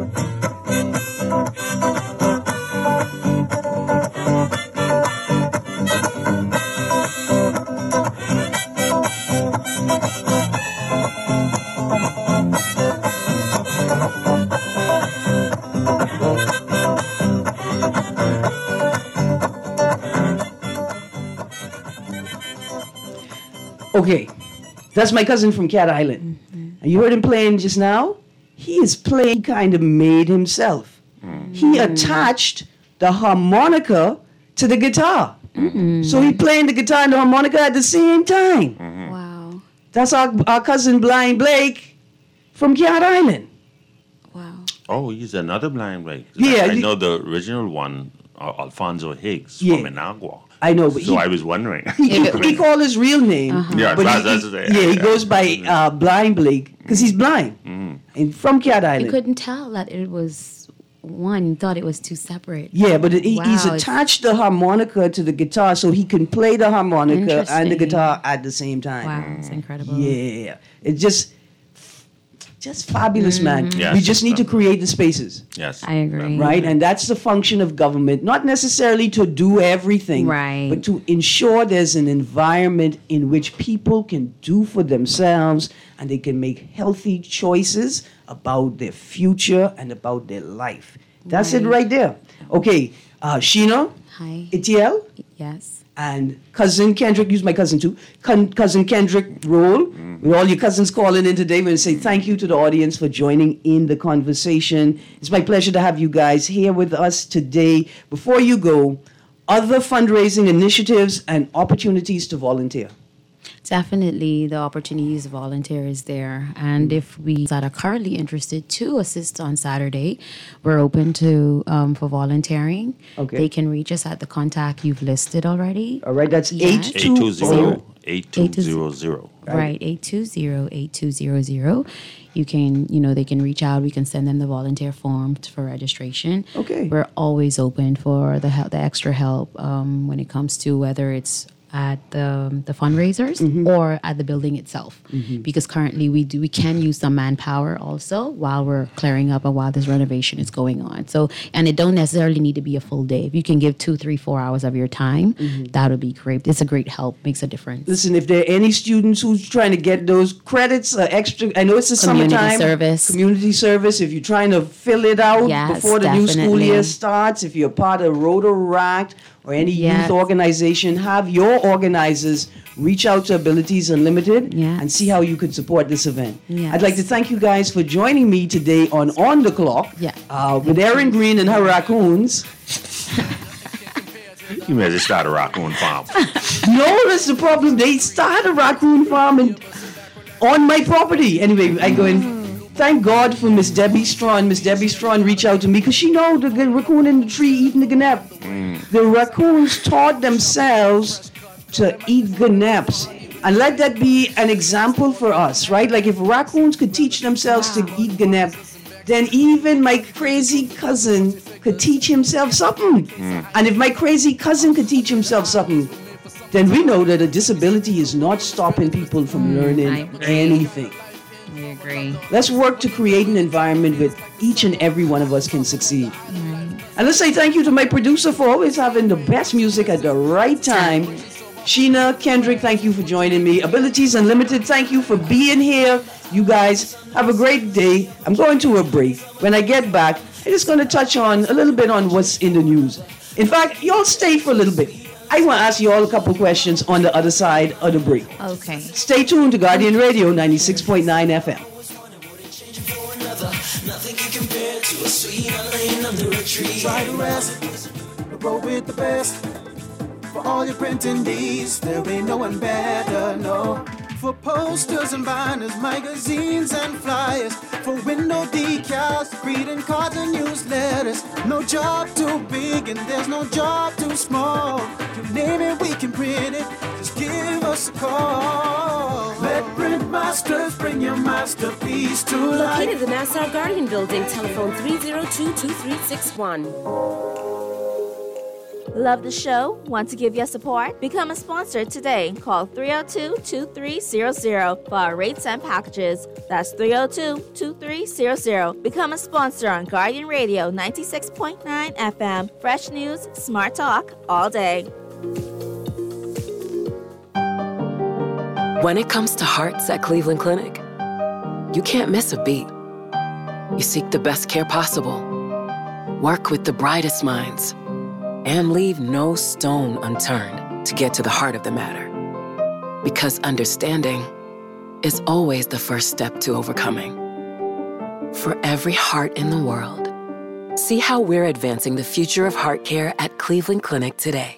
Okay, that's my cousin from Cat Island. And you heard him playing just now? He is playing kind of made himself. He attached the harmonica to the guitar. So he playing the guitar and the harmonica at the same time.
Wow.
That's our cousin Blind Blake from Cat Island.
Wow.
Oh, he's another blind Blake.
Yeah,
I know the original one, Alfonso Higgs
Yeah.
from Managua.
I know, but
So I was wondering.
he called his real name.
Yeah,
but
that's
he goes by Blind Blake because he's blind. And from Cat
You
Island.
couldn't tell that it was one. You thought it was two separate.
Yeah, but he's
Wow, it's-
attached the harmonica to the guitar so he can play the harmonica and the
Interesting.
guitar at the same time.
Wow, it's incredible.
Yeah, it's just fabulous, man.
Yes,
We just need to
definitely.
create the spaces,
Yes.
I agree.
right? And that's the function of government, not necessarily to do everything,
Right.
but to ensure there's an environment in which people can do for themselves and they can make healthy choices about their future and about their life. That's it right there. Okay, Sheena,
Hi.
Itiel,
Yes.
and cousin Kendrick, use my cousin too, cousin Kendrick Roll, with all your cousins calling in today. We're going to say thank you to the audience for joining in the conversation. It's my pleasure to have you guys here with us today. Before you go, other fundraising initiatives and opportunities to volunteer.
Definitely, the opportunities to volunteer is there. And if we that are currently interested to assist on Saturday, we're open to for volunteering.
Okay.
They can reach us at the contact you've listed already.
All right, that's
Yes.
820.
8200.
Right, 820-8200. You can, they can reach out. We can send them the volunteer form for registration.
Okay.
We're always open for the extra help when it comes to whether it's at the fundraisers or at the building itself, because currently we can use some manpower also while we're clearing up and while this renovation is going on. So, and it don't necessarily need to be a full day. If you can give 2, 3, 4 hours of your time, that would be great. It's a great help, makes a difference.
Listen, if there are any students who's trying to get those credits, extra, I know it's the
Community
summertime.
service.
Community service. If you're trying to fill it out
Yes,
before the new school
definitely.
year starts, if you're part of Rotaract or any
Yes.
youth organization, have your organizers reach out to Abilities Unlimited
Yes.
and see how you could support this event.
Yes.
I'd like to thank you guys for joining me today on the Clock
Yeah.
with Erin Green and her raccoons.
You may just start a raccoon farm.
No, that's the problem. They started a raccoon farm on my property. Anyway, I go in. Thank God for Miss Debbie Strawn. Miss Debbie Strawn reached out to me because she know the raccoon in the tree eating the ganap. The raccoons taught themselves to eat ganaps. And let that be an example for us, right? Like if raccoons could teach themselves to eat ganap, then even my crazy cousin could teach himself something. And if my crazy cousin could teach himself something, then we know that a disability is not stopping people from
I
learning
agree.
anything.
I agree.
Let's work to create an environment where each and every one of us can succeed. And let's say thank you to my producer for always having the best music at the right time. Sheena, Kendrick, thank you for joining me. Abilities Unlimited, thank you for being here. You guys have a great day. I'm going to a break. When I get back, I'm just going to touch on a little bit on what's in the news. In fact, y'all stay for a little bit. I want to ask you all a couple questions on the other side of the break.
Okay.
Stay tuned to Guardian Radio 96.9 FM.
Try to rest, roll with the best. For all your printing needs, there ain't no one better, no. For posters and banners, magazines and flyers. For window decals, greeting cards and newsletters. No job too big and there's no job too small. You name it, we can print it. Just give us a call. Let Print Masters bring your masterpiece to life.
Located in the Nassau Guardian Building, telephone 302-2361. Love the show? Want to give your support? Become a sponsor today. Call 302-2300 for our rates and packages. That's 302-2300. Become a sponsor on Guardian Radio 96.9 FM. Fresh news, smart talk, all day.
When it comes to hearts at Cleveland Clinic, you can't miss a beat. You seek the best care possible, work with the brightest minds, and leave no stone unturned to get to the heart of the matter. Because understanding is always the first step to overcoming. For every heart in the world, see how we're advancing the future of heart care at Cleveland Clinic today.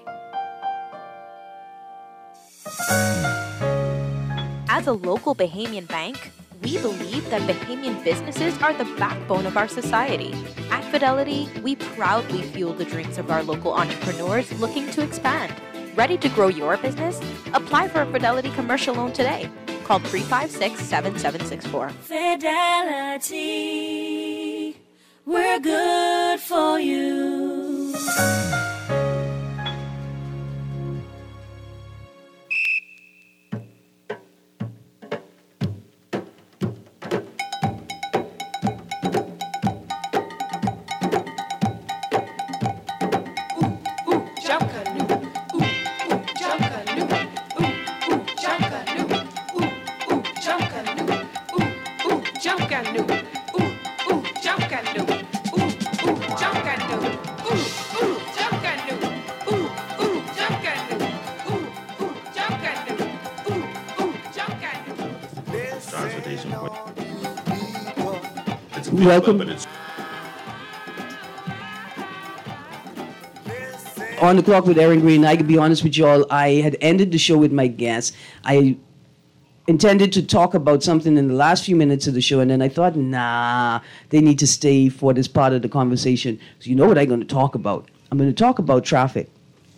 As a local Bahamian bank, we believe that Bahamian businesses are the backbone of our society. At Fidelity, we proudly fuel the dreams of our local entrepreneurs looking to expand. Ready to grow your business? Apply for a Fidelity commercial loan today. Call 356-7764.
Fidelity, we're good for you.
Welcome. On the Clock with Aaron Green. I can be honest with y'all, I had ended the show with my guest. I intended to talk about something in the last few minutes of the show, and then I thought, nah, they need to stay for this part of the conversation. So you know what I'm going to talk about? I'm going to talk about traffic.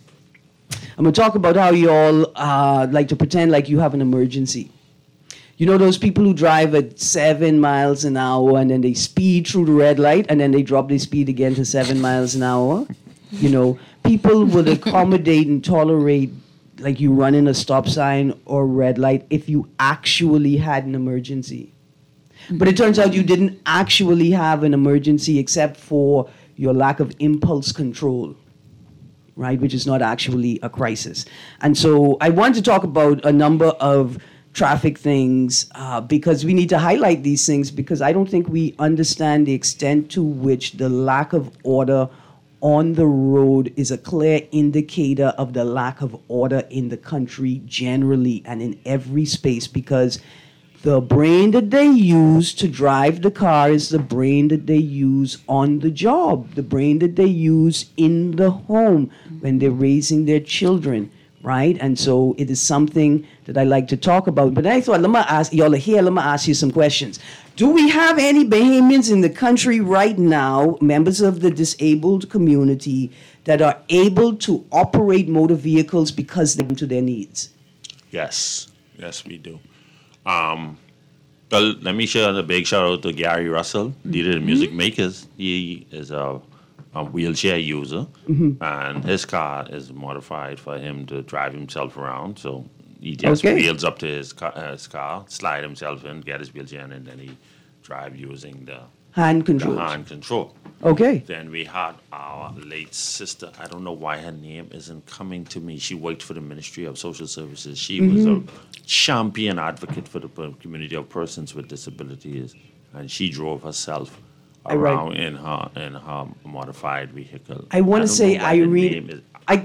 I'm going to talk about how y'all like to pretend like you have an emergency. You know those people who drive at 7 miles an hour and then they speed through the red light and then they drop their speed again to 7 miles an hour? You know, people would accommodate and tolerate like you running a stop sign or red light if you actually had an emergency. But it turns out you didn't actually have an emergency except for your lack of impulse control, right? Which is not actually a crisis. And so I want to talk about a number of traffic things because we need to highlight these things because I don't think we understand the extent to which the lack of order on the road is a clear indicator of the lack of order in the country generally and in every space, because the brain that they use to drive the car is the brain that they use on the job, the brain that they use in the home when they're raising their children, right? And so it is something that I like to talk about. But I thought, let me ask, y'all are here, let me ask you some questions. Do we have any Bahamians in the country right now, members of the disabled community, that are able to operate motor vehicles because they're to their needs?
Yes, we do. Well, let me share a big shout out to Gary Russell, leader of the Music Makers. He is a wheelchair user, and his car is modified for him to drive himself around. So he just wheels up to his car, slide himself in, get his wheelchair in, and then he drive using the
hand control. Okay.
Then we had our late sister. I don't know why her name isn't coming to me. She worked for the Ministry of Social Services. She was a champion advocate for the community of persons with disabilities, and she drove herself around in her modified vehicle.
I want to say Irene.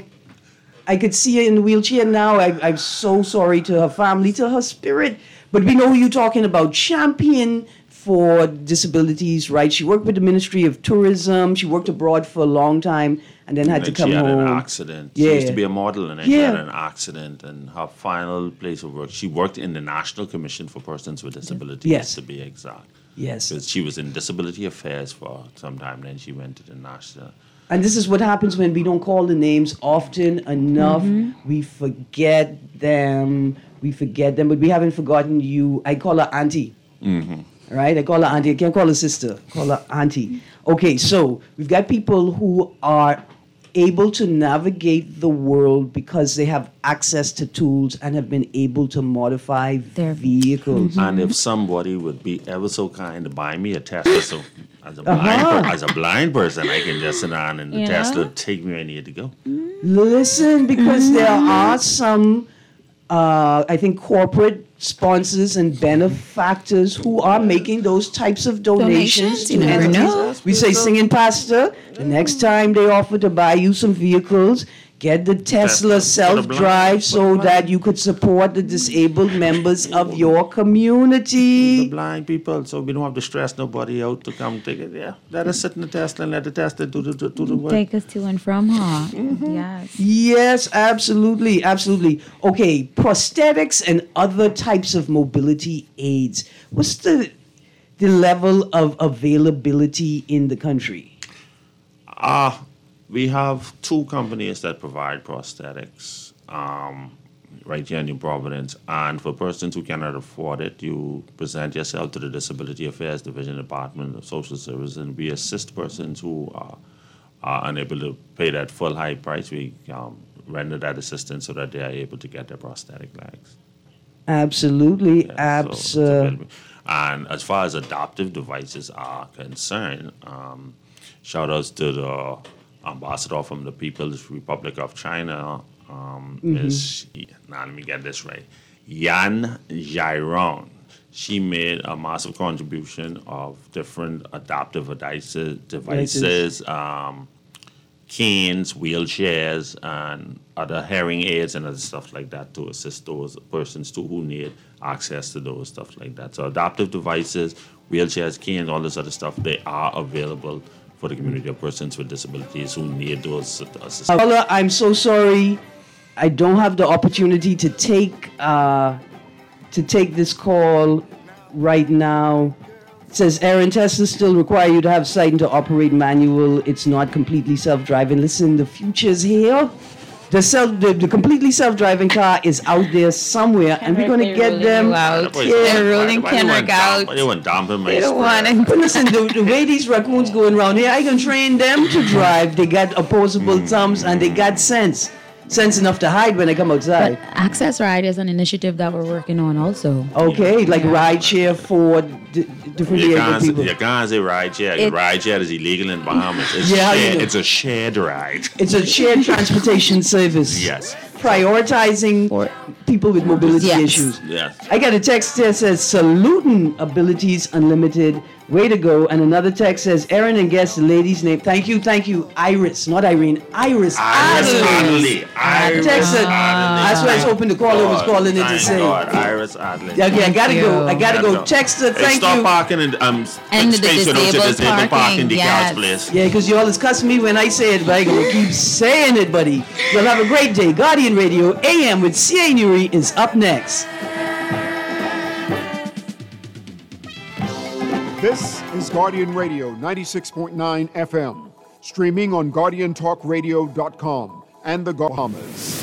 I could see her in the wheelchair now. I'm so sorry to her family, to her spirit. But we know who you're talking about. Champion for disabilities, right? She worked with the Ministry of Tourism. She worked abroad for a long time and then had to come home.
She had an accident. She used to be a model, and then she had an accident. And her final place of work, she worked in the National Commission for Persons with Disabilities, to be exact.
Yes.
Because she was in Disability Affairs for some time, then she went to the National.
And this is what happens when we don't call the names often enough. We forget them. But we haven't forgotten you. I call her Auntie. Right? I call her Auntie. I can't call her sister. I call her Auntie. Okay, so we've got people who are able to navigate the world because they have access to tools and have been able to modify their vehicles.
And if somebody would be ever so kind to buy me a Tesla, so as a blind person, I can just sit down and the Tesla take me where I need to go.
Listen, because there are some, I think, corporate sponsors and benefactors who are making those types of donations.
You never know.
We say, singing pastor, the next time they offer to buy you some vehicles, get the Tesla self-drive so that you could support the disabled members of your community.
The blind people, so we don't have to stress nobody out to come take it. Yeah, let us sit in the Tesla and let the Tesla do the work.
Take us to and from, huh? Yes.
Yes, absolutely, absolutely. Okay, prosthetics and other types of mobility aids. What's the level of availability in the country?
We have 2 companies that provide prosthetics right here in New Providence. And for persons who cannot afford it, you present yourself to the Disability Affairs Division Department of Social Services, and we assist persons who are unable to pay that full high price. We render that assistance so that they are able to get their prosthetic legs.
Absolutely.
And as far as adaptive devices are concerned, shout outs to the ambassador from the People's Republic of China, let me get this right, Yan Jiron. She made a massive contribution of different adaptive devices, canes, wheelchairs, and other hearing aids and other stuff like that to assist those persons too who need access to those stuff like that. So adaptive devices, wheelchairs, canes, all this other stuff, they are available for the community of persons with disabilities who need those assistance.
I'm so sorry. I don't have the opportunity to take this call right now. It says, Aaron, Tesla still require you to have sight and to operate manual. It's not completely self-driving. Listen, the future's here. The completely self-driving car is out there somewhere, and we're going to get them out.
They're rolling Kendrick out.
They want dumping
They don't want it.
But listen, the way these raccoons going around here, I can train them to drive. They got opposable thumbs, and they got sense enough to hide when they come outside.
But Access Ride is an initiative that we're working on also.
Okay, like ride share for different people.
You can't say ride share. Ride share is illegal in Bahamas. It's a shared ride.
It's a shared transportation service.
Yes.
Prioritizing people with mobility issues.
Yes.
I got a text that says, saluting Abilities Unlimited. Way to go. And another text says, Aaron and guess the lady's name. Thank you. Iris, not Irene. Iris Adley. Text it. That's why I was hoping the caller was calling in to say.
Iris Adley.
Okay, I gotta go. Text her. Thank you.
Stop parking in space with disabled parking decals, please.
Yeah, because you always cuss me when I say it, but I gonna keep saying it, buddy. You'll have a great day. Guardian Radio AM with C.A. Nuri is up next.
This is Guardian Radio 96.9 FM, streaming on GuardianTalkRadio.com and the Bahamas.